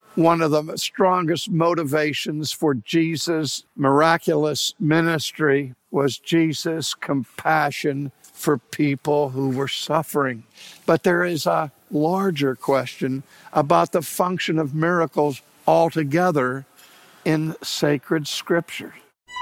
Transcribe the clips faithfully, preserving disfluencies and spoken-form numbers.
One of the strongest motivations for Jesus' miraculous ministry was Jesus' compassion for people who were suffering. But there is a larger question about the function of miracles altogether in sacred scripture.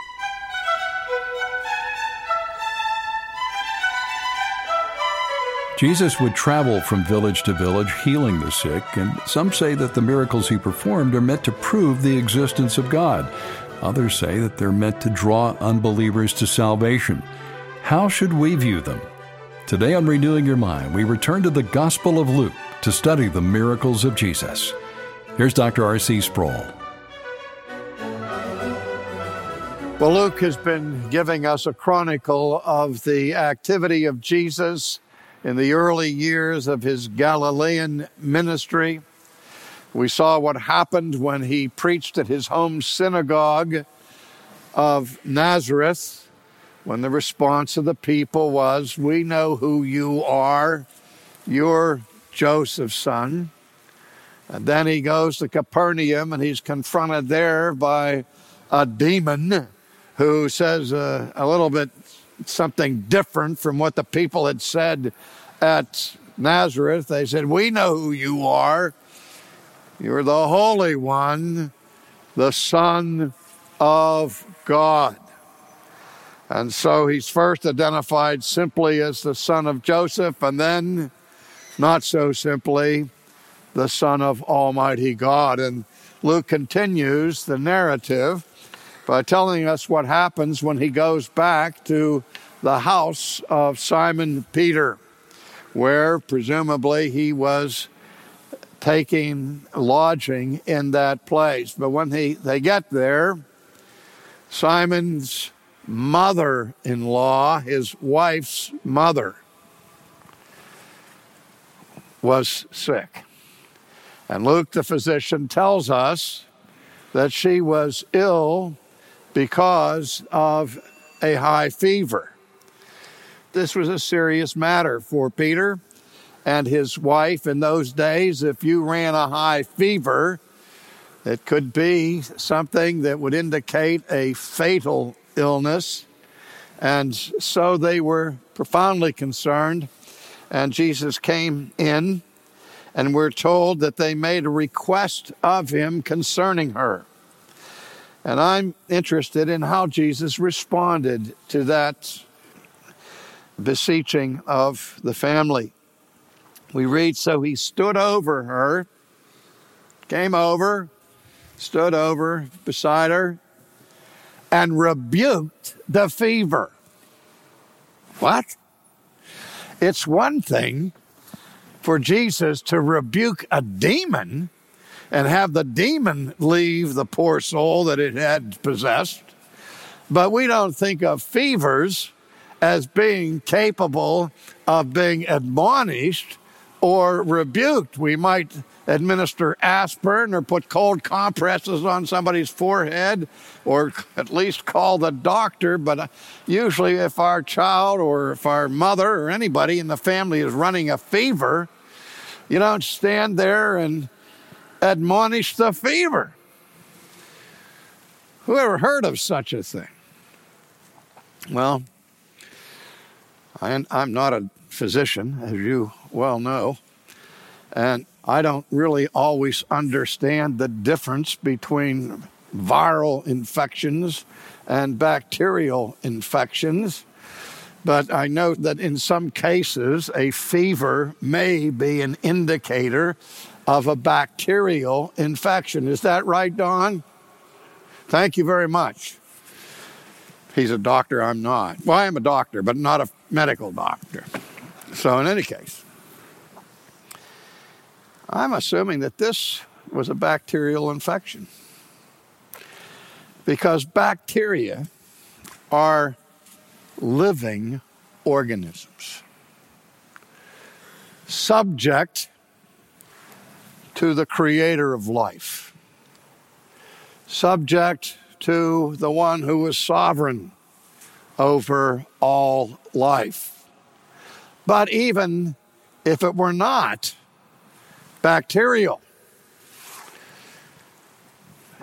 Jesus would travel from village to village healing the sick, and some say that the miracles he performed are meant to prove the existence of God. Others say that they're meant to draw unbelievers to salvation. How should we view them? Today on Renewing Your Mind, we return to the Gospel of Luke to study the miracles of Jesus. Here's Doctor R C Sproul. Well, Luke has been giving us a chronicle of the activity of Jesus in the early years of his Galilean ministry. We saw what happened when he preached at his home synagogue of Nazareth, when the response of the people was, "We know who you are. You're Joseph's son." And then he goes to Capernaum, and he's confronted there by a demon who says uh, a little bit something different from what the people had said at Nazareth. They said, "We know who you are. You're the Holy One, the Son of God." And so he's first identified simply as the son of Joseph, and then, not so simply, the Son of Almighty God. And Luke continues the narrative by telling us what happens when he goes back to the house of Simon Peter, where presumably he was taking lodging in that place. But when he, they get there, Simon's mother-in-law, his wife's mother, was sick. And Luke, the physician, tells us that she was ill because of a high fever. This was a serious matter for Peter and his wife in those days. If you ran a high fever, it could be something that would indicate a fatal illness. And so they were profoundly concerned. And Jesus came in, and we're told that they made a request of him concerning her. And I'm interested in how Jesus responded to that beseeching of the family. We read, so he stood over her, came over, stood over beside her, and rebuked the fever. What? It's one thing for Jesus to rebuke a demon and have the demon leave the poor soul that it had possessed. But we don't think of fevers as being capable of being admonished or rebuked. We might administer aspirin or put cold compresses on somebody's forehead, or at least call the doctor. But usually if our child or if our mother or anybody in the family is running a fever, you don't stand there and admonish the fever. Who ever heard of such a thing? Well, I, I'm not a physician, as you well know, and I don't really always understand the difference between viral infections and bacterial infections. But I know that in some cases, a fever may be an indicator of a bacterial infection. Is that right, Don? Thank you very much. He's a doctor, I'm not. Well, I am a doctor, but not a medical doctor. So in any case, I'm assuming that this was a bacterial infection, because bacteria are living organisms, subject to the creator of life, subject to the one who is sovereign over all life. But even if it were not bacterial,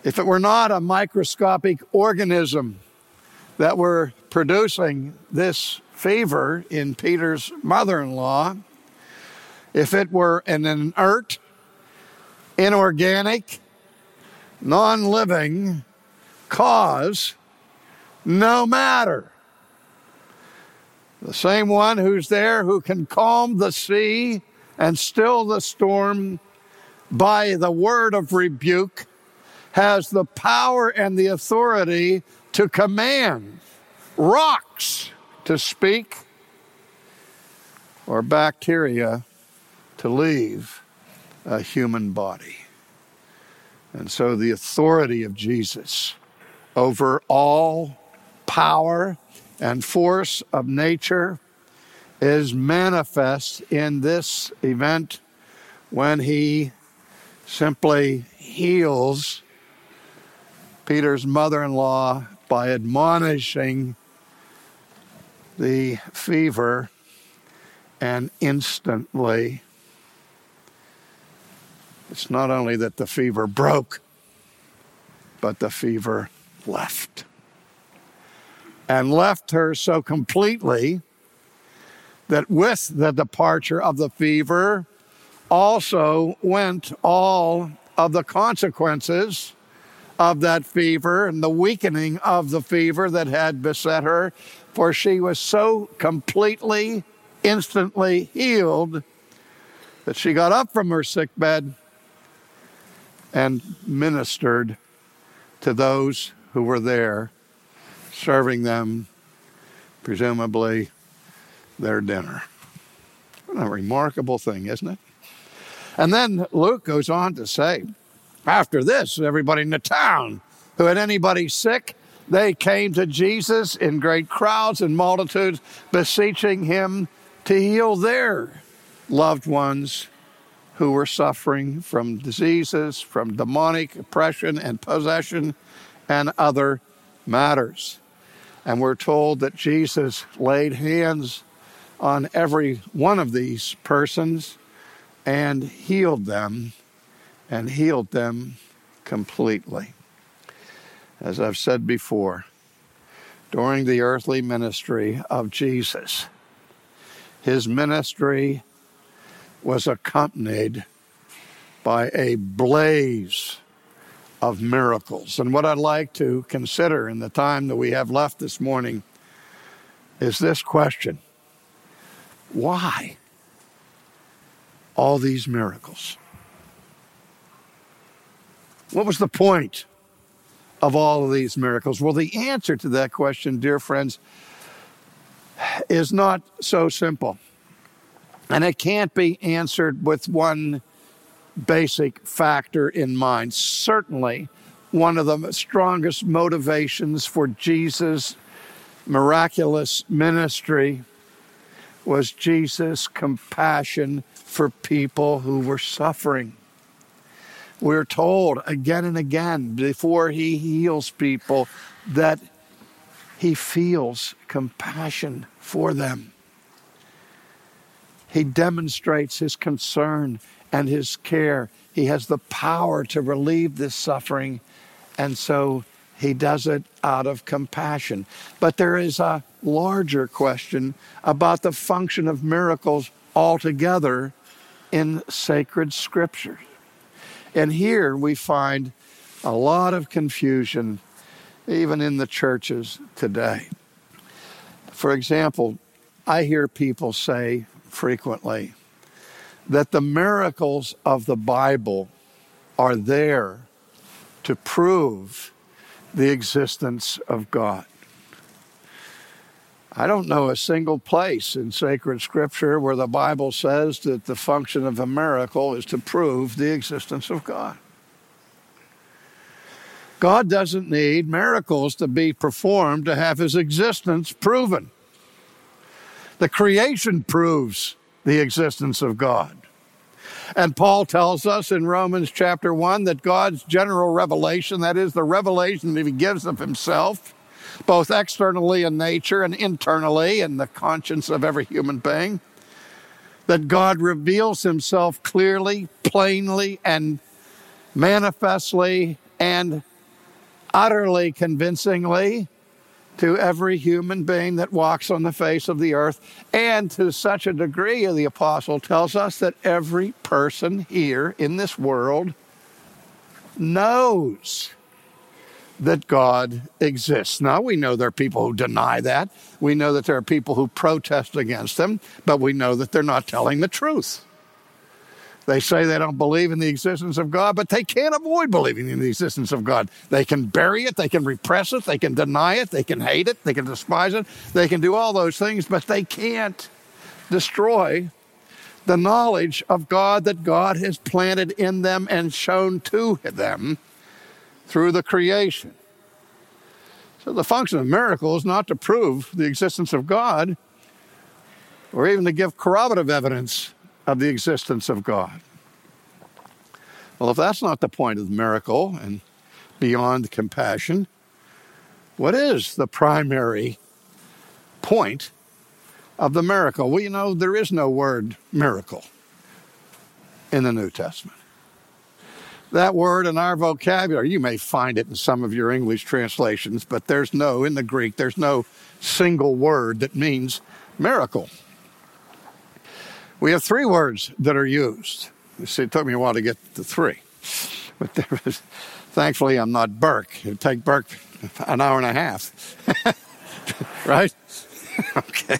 If it were not a microscopic organism that were producing this fever in Peter's mother-in-law, if it were an inert, inorganic, non-living cause, no matter. The same one who's there who can calm the sea and still the storm by the word of rebuke has the power and the authority to command rocks to speak or bacteria to leave a human body. And so the authority of Jesus over all power and force of nature is manifest in this event when he simply heals Peter's mother-in-law by admonishing the fever, and instantly it's not only that the fever broke, but the fever left. And left her so completely that with the departure of the fever also went all of the consequences of that fever and the weakening of the fever that had beset her, for she was so completely, instantly healed that she got up from her sick bed and ministered to those who were there, serving them, presumably, their dinner. What a remarkable thing, isn't it? And then Luke goes on to say, after this, everybody in the town who had anybody sick, they came to Jesus in great crowds and multitudes, beseeching him to heal their loved ones who were suffering from diseases, from demonic oppression and possession and other matters. And we're told that Jesus laid hands on every one of these persons and healed them, and healed them completely. As I've said before, during the earthly ministry of Jesus, his ministry was accompanied by a blaze of miracles. And what I'd like to consider in the time that we have left this morning is this question: why all these miracles? What was the point of all of these miracles? Well, the answer to that question, dear friends, is not so simple. And it can't be answered with one basic factor in mind. Certainly, one of the strongest motivations for Jesus' miraculous ministry was Jesus' compassion for people who were suffering. We're told again and again before he heals people that he feels compassion for them. He demonstrates his concern and his care. He has the power to relieve this suffering, and so he does it out of compassion. But there is a larger question about the function of miracles altogether in sacred scripture. And here we find a lot of confusion, even in the churches today. For example, I hear people say frequently that the miracles of the Bible are there to prove the existence of God. I don't know a single place in sacred scripture where the Bible says that the function of a miracle is to prove the existence of God. God doesn't need miracles to be performed to have his existence proven. The creation proves the existence of God. And Paul tells us in Romans chapter one that God's general revelation, that is the revelation that he gives of himself, both externally in nature and internally in the conscience of every human being, that God reveals himself clearly, plainly, and manifestly, and utterly convincingly to every human being that walks on the face of the earth, and to such a degree, the apostle tells us, that every person here in this world knows that God exists. Now, we know there are people who deny that. We know that there are people who protest against them, but we know that they're not telling the truth. They say they don't believe in the existence of God, but they can't avoid believing in the existence of God. They can bury it, they can repress it, they can deny it, they can hate it, they can despise it, they can do all those things, but they can't destroy the knowledge of God that God has planted in them and shown to them through the creation. So the function of miracles is not to prove the existence of God or even to give corroborative evidence of the existence of God. Well, if that's not the point of the miracle and beyond compassion, what is the primary point of the miracle? Well, you know, there is no word miracle in the New Testament. That word in our vocabulary, you may find it in some of your English translations, but there's no, in the Greek, there's no single word that means miracle. We have three words that are used. You see, it took me a while to get to three. But there was, thankfully, I'm not Burke. It would take Burke an hour and a half. Right? Okay.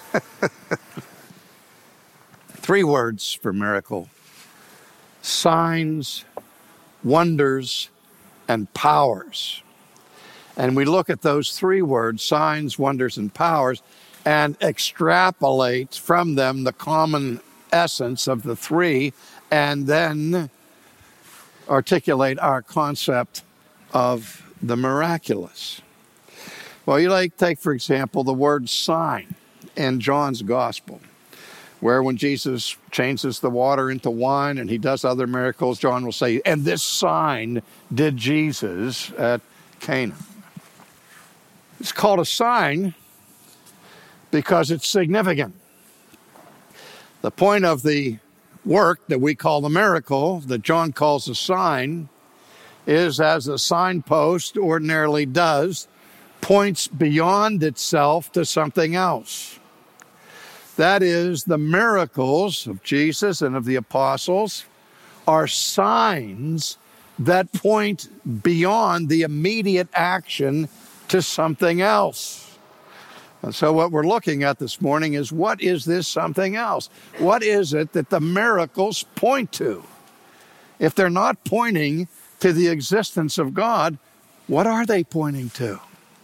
Three words for miracle: signs, wonders, and powers. And we look at those three words, signs, wonders, and powers, and extrapolate from them the common essence of the three, and then articulate our concept of the miraculous. Well, you like take, for example, the word sign in John's Gospel, where when Jesus changes the water into wine and he does other miracles, John will say, and this sign did Jesus at Cana. It's called a sign because it's significant. The point of the work that we call the miracle, that John calls a sign, is, as a signpost ordinarily does, points beyond itself to something else. That is, the miracles of Jesus and of the apostles are signs that point beyond the immediate action to something else. And so what we're looking at this morning is, what is this something else? What is it that the miracles point to? If they're not pointing to the existence of God, what are they pointing to?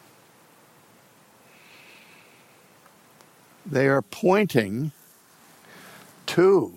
They are pointing to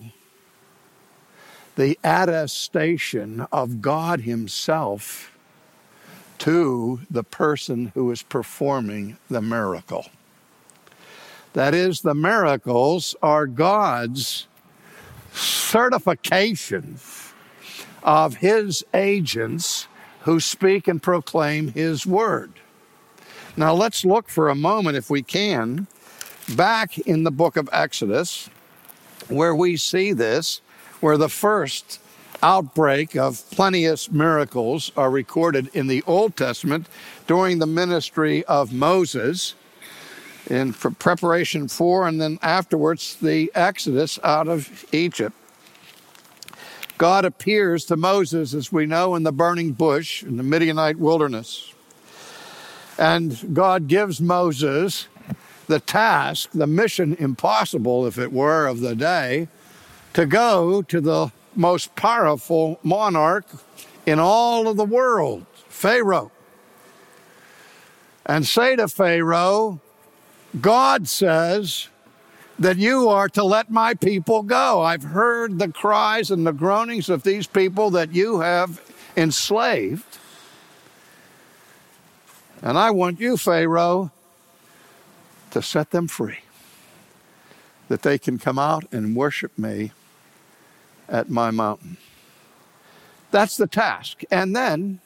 the attestation of God Himself to the person who is performing the miracle. That is, the miracles are God's certification of His agents who speak and proclaim His word. Now let's look for a moment, if we can, back in the book of Exodus, where we see this, where the first outbreak of plenteous miracles are recorded in the Old Testament during the ministry of Moses, in preparation for, and then afterwards, the Exodus out of Egypt. God appears to Moses, as we know, in the burning bush in the Midianite wilderness. And God gives Moses the task, the mission impossible, if it were, of the day, to go to the most powerful monarch in all of the world, Pharaoh, and say to Pharaoh, God says that you are to let my people go. I've heard the cries and the groanings of these people that you have enslaved. And I want you, Pharaoh, to set them free, that they can come out and worship me at my mountain. That's the task. And then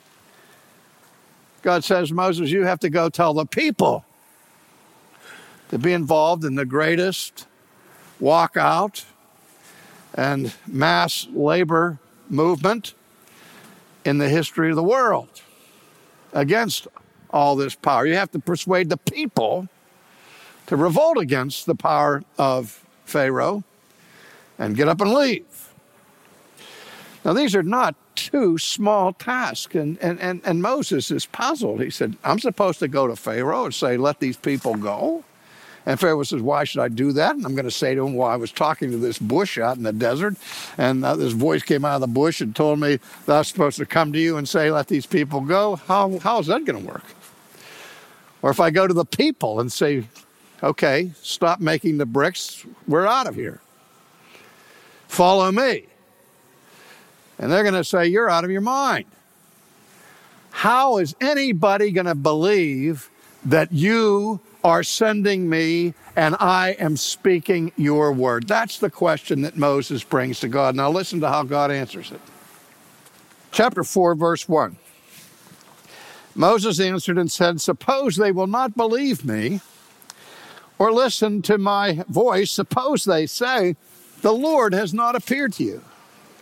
God says, Moses, you have to go tell the people to be involved in the greatest walkout and mass labor movement in the history of the world. against all this power. You have to persuade the people to revolt against the power of Pharaoh and get up and leave. Now, these are not two small tasks, and, and, and, and Moses is puzzled. He said, I'm supposed to go to Pharaoh and say, let these people go? And Pharaoh says, why should I do that? And I'm going to say to him, well, I was talking to this bush out in the desert, and uh, this voice came out of the bush and told me that I was supposed to come to you and say, let these people go. How, how is that going to work? Or if I go to the people and say, okay, stop making the bricks, we're out of here. Follow me. And they're going to say, you're out of your mind. How is anybody going to believe that you are sending me and I am speaking your word? That's the question that Moses brings to God. Now listen to how God answers it. Chapter four, verse one. Moses answered and said, suppose they will not believe me or listen to my voice. Suppose they say, the Lord has not appeared to you.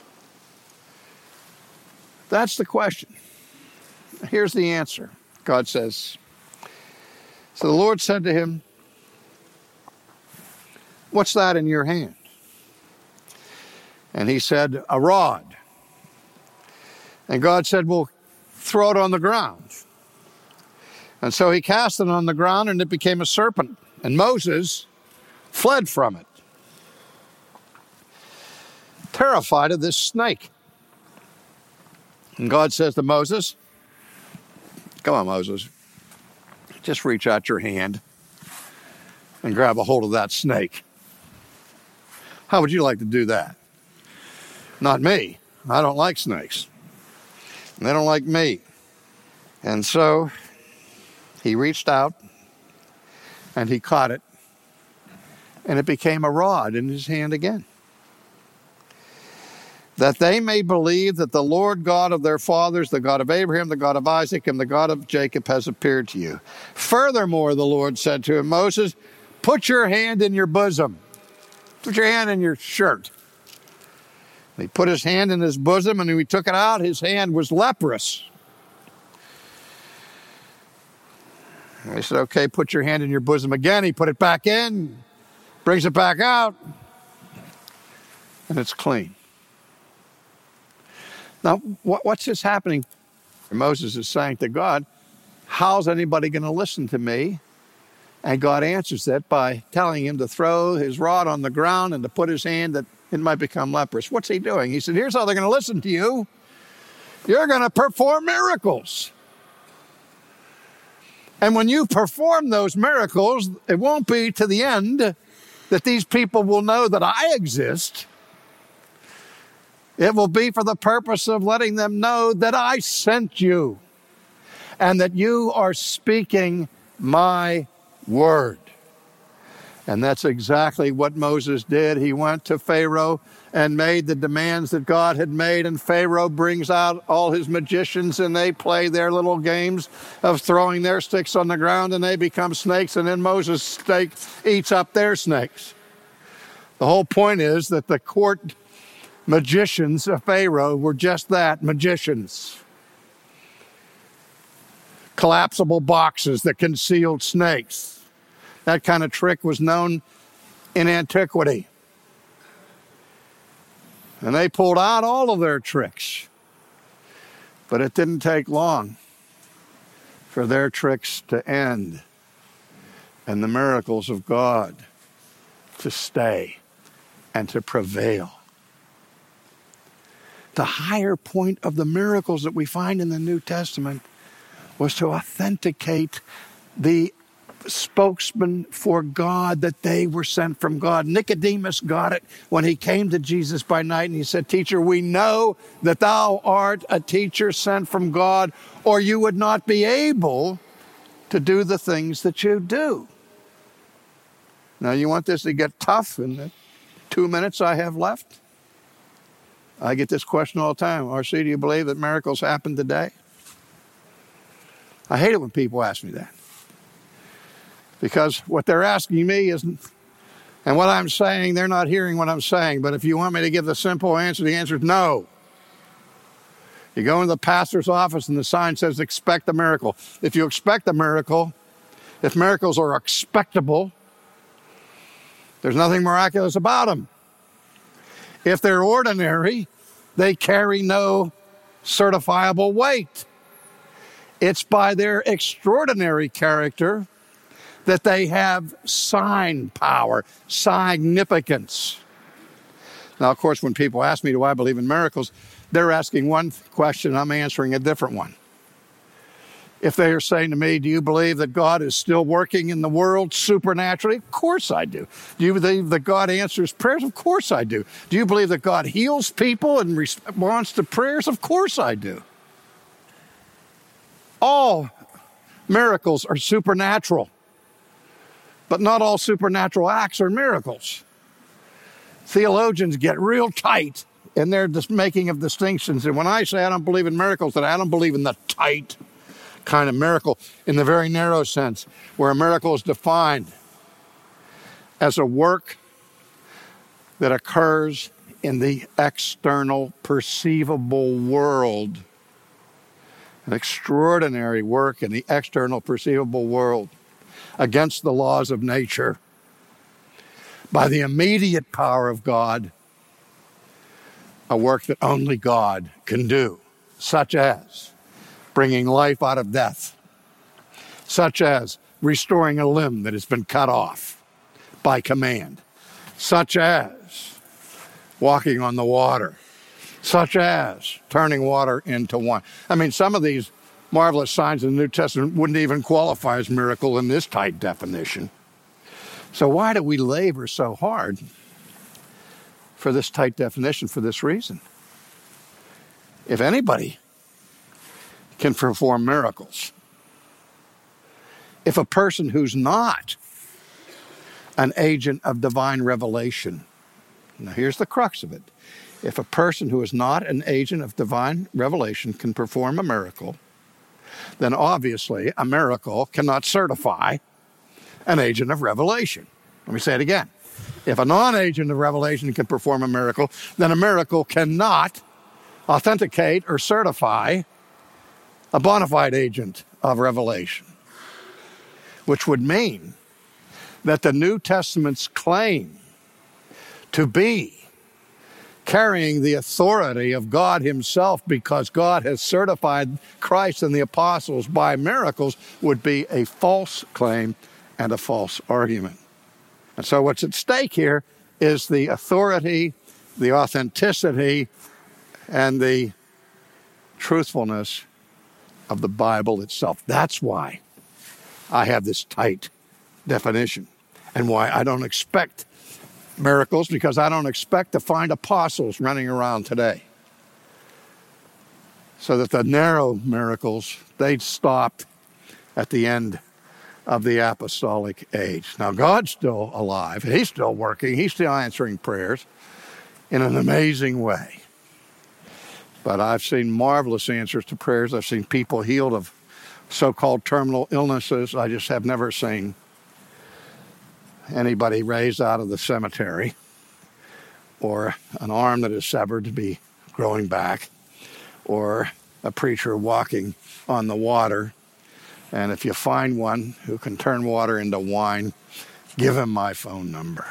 That's the question. Here's the answer. God says, so the Lord said to him, what's that in your hand? And he said, a rod. And God said, well, throw it on the ground. And so he cast it on the ground, and it became a serpent. And Moses fled from it, terrified of this snake. And God says to Moses, come on, Moses, just reach out your hand and grab a hold of that snake. How would you like to do that? Not me. I don't like snakes. And they don't like me. And so he reached out and he caught it, and it became a rod in his hand again. That they may believe that the Lord God of their fathers, the God of Abraham, the God of Isaac, and the God of Jacob has appeared to you. Furthermore, the Lord said to him, Moses, put your hand in your bosom. Put your hand in your shirt. And he put his hand in his bosom, and when he took it out, his hand was leprous. And he said, okay, put your hand in your bosom again. He put it back in, brings it back out, and it's clean. Now, what, what's this happening? Moses is saying to God, how's anybody going to listen to me? And God answers that by telling him to throw his rod on the ground and to put his hand that it might become leprous. What's he doing? He said, here's how they're going to listen to you. You're going to perform miracles. And when you perform those miracles, it won't be to the end that these people will know that I exist. It will be for the purpose of letting them know that I sent you and that you are speaking my word. And that's exactly what Moses did. He went to Pharaoh and made the demands that God had made, and Pharaoh brings out all his magicians, and they play their little games of throwing their sticks on the ground, and they become snakes, and then Moses' snake eats up their snakes. The whole point is that the court magicians of Pharaoh were just that, magicians. Collapsible boxes that concealed snakes. That kind of trick was known in antiquity. And they pulled out all of their tricks. But it didn't take long for their tricks to end and the miracles of God to stay and to prevail. The higher point of the miracles that we find in the New Testament was to authenticate the spokesman for God, that they were sent from God. Nicodemus got it when he came to Jesus by night and he said, Teacher, we know that thou art a teacher sent from God, or you would not be able to do the things that you do. Now, you want this to get tough in the two minutes I have left? I get this question all the time. R C, do you believe that miracles happen today? I hate it when people ask me that. Because what they're asking me isn't, and what I'm saying, they're not hearing what I'm saying. But if you want me to give the simple answer, the answer is no. You go into the pastor's office and the sign says, expect a miracle. If you expect a miracle, if miracles are expectable, there's nothing miraculous about them. If they're ordinary, they carry no certifiable weight. It's by their extraordinary character that they have sign power, significance. Now, of course, when people ask me, do I believe in miracles, they're asking one question, I'm answering a different one. If they are saying to me, do you believe that God is still working in the world supernaturally? Of course I do. Do you believe that God answers prayers? Of course I do. Do you believe that God heals people in response to prayers? Of course I do. All miracles are supernatural, but not all supernatural acts are miracles. Theologians get real tight in their making of distinctions. And when I say I don't believe in miracles, that I don't believe in the tight kind of miracle in the very narrow sense, where a miracle is defined as a work that occurs in the external perceivable world. An extraordinary work in the external perceivable world against the laws of nature by the immediate power of God, a work that only God can do, such as bringing life out of death, such as restoring a limb that has been cut off by command, such as walking on the water, such as turning water into wine. I mean, some of these marvelous signs in the New Testament wouldn't even qualify as miracle in this tight definition. So why do we labor so hard for this tight definition for this reason? If anybody can perform miracles, if a person who's not an agent of divine revelation, now here's the crux of it, if a person who is not an agent of divine revelation can perform a miracle, then obviously a miracle cannot certify an agent of revelation. Let me say it again. If a non-agent of revelation can perform a miracle, then a miracle cannot authenticate or certify a bona fide agent of revelation, which would mean that the New Testament's claim to be carrying the authority of God himself because God has certified Christ and the apostles by miracles would be a false claim and a false argument. And so what's at stake here is the authority, the authenticity, and the truthfulness of the Bible itself. That's why I have this tight definition and why I don't expect miracles, because I don't expect to find apostles running around today. So that the narrow miracles, they'd stop at the end of the apostolic age. Now, God's still alive. He's still working. He's still answering prayers in an amazing way. But I've seen marvelous answers to prayers. I've seen people healed of so-called terminal illnesses. I just have never seen anybody raised out of the cemetery or an arm that is severed to be growing back or a preacher walking on the water. And if you find one who can turn water into wine, give him my phone number.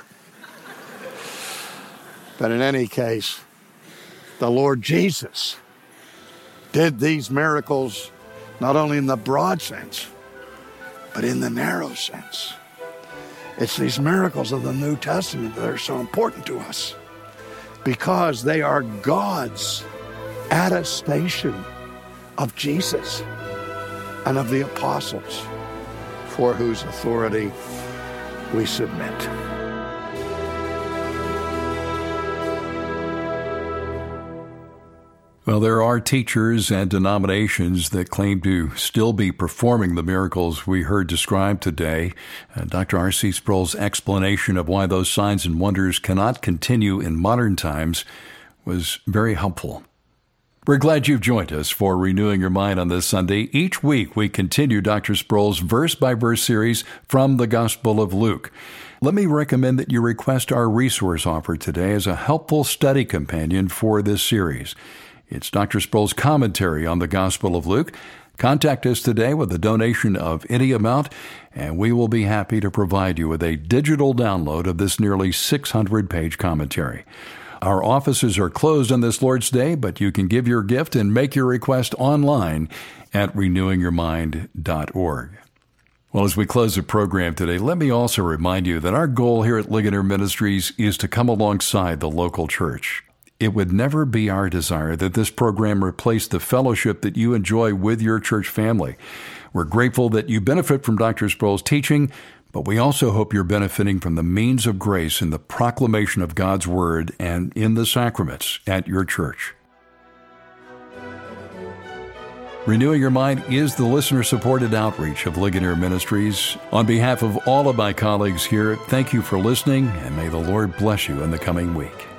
But in any case, the Lord Jesus did these miracles not only in the broad sense, but in the narrow sense. It's these miracles of the New Testament that are so important to us because they are God's attestation of Jesus and of the apostles, for whose authority we submit. Well, there are teachers and denominations that claim to still be performing the miracles we heard described today. Uh, Doctor R C Sproul's explanation of why those signs and wonders cannot continue in modern times was very helpful. We're glad you've joined us for Renewing Your Mind on this Sunday. Each week we continue Doctor Sproul's verse-by-verse series from the Gospel of Luke. Let me recommend that you request our resource offer today as a helpful study companion for this series. It's Doctor Sproul's commentary on the Gospel of Luke. Contact us today with a donation of any amount, and we will be happy to provide you with a digital download of this nearly six hundred page commentary. Our offices are closed on this Lord's Day, but you can give your gift and make your request online at renewing your mind dot org. Well, as we close the program today, let me also remind you that our goal here at Ligonier Ministries is to come alongside the local church. It would never be our desire that this program replace the fellowship that you enjoy with your church family. We're grateful that you benefit from Doctor Sproul's teaching, but we also hope you're benefiting from the means of grace in the proclamation of God's Word and in the sacraments at your church. Renewing Your Mind is the listener-supported outreach of Ligonier Ministries. On behalf of all of my colleagues here, thank you for listening, and may the Lord bless you in the coming week.